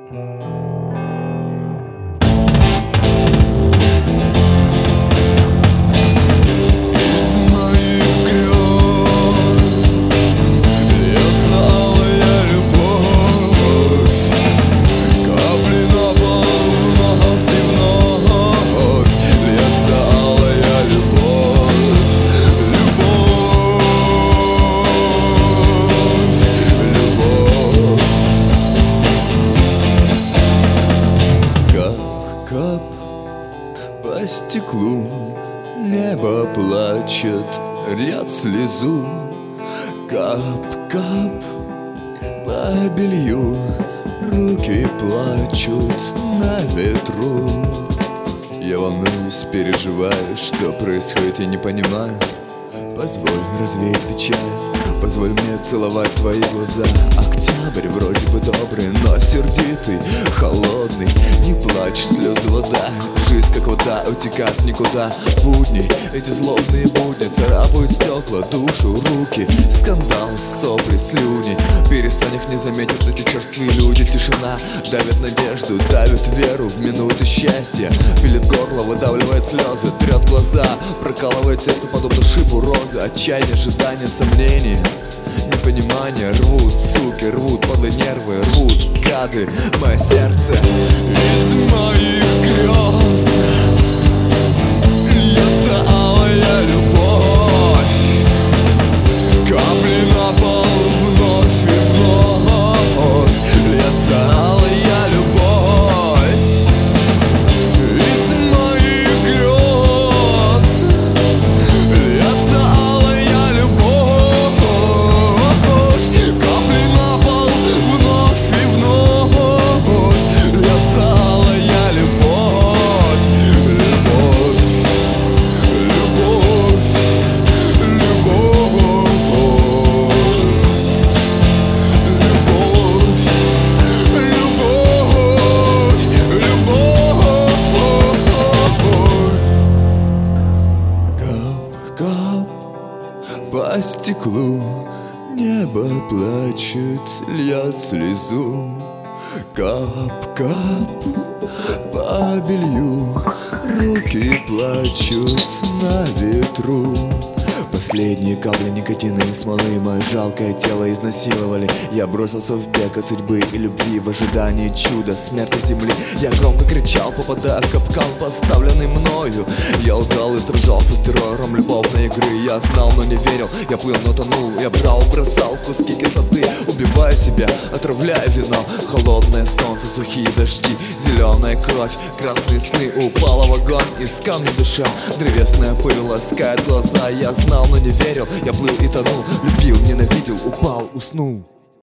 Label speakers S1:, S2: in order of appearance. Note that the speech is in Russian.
S1: Кап по стеклу, небо плачет, льет слезу. Кап-кап по белью, руки плачут на ветру. Я волнуюсь, переживаю, что происходит, я не понимаю. Позволь развеять печаль, позволь мне целовать твои глаза. Октябрь вроде бы добрый, но сердитый, холодный. Не плачь, слезы вода, жизнь как вода утекает никуда. Будни, эти злобные будни царапают стекла, душу, руки. Скандал, сопли, слюни, перестань, их не заметят эти черствые люди. Тишина давит надежду, давит веру в минуты счастья. Пилит горло, выдавливает слезы, трет глаза, прокалывает сердце подобно шипу розы. Отчаяние, ожидание, сомнения, непонимание. Рвут, суки, рвут подлые нервы, рвут гады мое сердце. Из моих грез льется алая любовь, капли на пол вновь и вновь. Льется алая любовь. Из моих грез льется алая любовь, капли на пол вновь и вновь. Льется алая любовь, любовь, любовь, любовь, любовь, любовь. Кап-кап по стеклу, небо плачет, льет слезу. Кап-кап по белью, руки плачут на ветру. Последние капли никотина и смолы мое жалкое тело изнасиловали. Я бросился в бег от судьбы и любви в ожидании чуда смерти земли. Я громко кричал, попадая в капкан, поставленный мною. Я лгал и сражался с террором любовной игры. Я знал, но не верил, я плыл, но тонул. Я брал, бросал куски кислоты, убивая себя, отравляя вино. Холодное солнце, сухие дожди, зеленая кровь, красные сны. Упала в огонь, из камня душа, древесная пыль ласкает глаза. Я знал, но не верил, я плыл и тонул, любил, ненавидел, упал, уснул.